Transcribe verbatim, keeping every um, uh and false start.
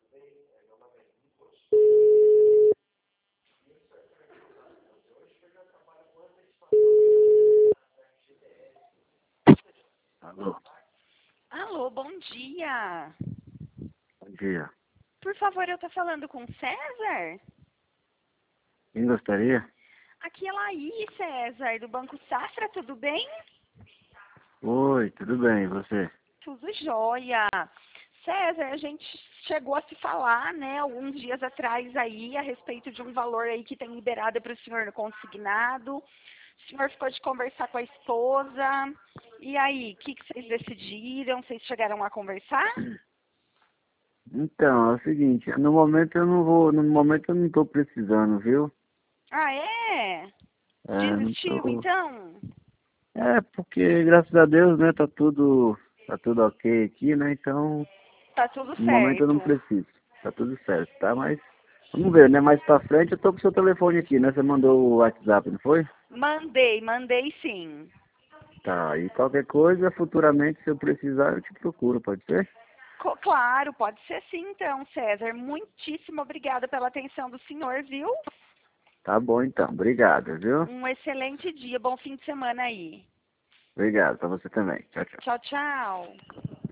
Alô, Alô, bom dia. bom dia. Por favor, eu tô falando com César? Quem gostaria? Aqui é Laís, César, do Banco Safra, tudo bem? Oi, tudo bem, e você? Tudo jóia. César, a gente chegou a se falar, né, alguns dias atrás aí, a respeito de um valor aí que tem liberado para o senhor no consignado. O senhor ficou de conversar com a esposa. E aí, o que, que vocês decidiram? Vocês chegaram a conversar? Então, é o seguinte, no momento eu não vou, no momento eu não tô precisando, viu? Ah, é? É, não Desistiu, tô... então? É, porque graças a Deus, né, tá tudo, tá tudo ok aqui, né, então, Tá tudo no momento eu não certo. preciso. Tá tudo certo, tá? Mas, vamos ver, né, mais pra frente eu tô com o seu telefone aqui, né, você mandou o WhatsApp, não foi? Mandei, mandei sim. Tá, e qualquer coisa, futuramente, se eu precisar, eu te procuro, pode ser? Co- Claro, pode ser sim então, César. Muitíssimo obrigada pela atenção do senhor, viu? Tá bom então, obrigado, viu? Um excelente dia, bom fim de semana aí. Obrigado, pra você também. Tchau, tchau. Tchau, tchau.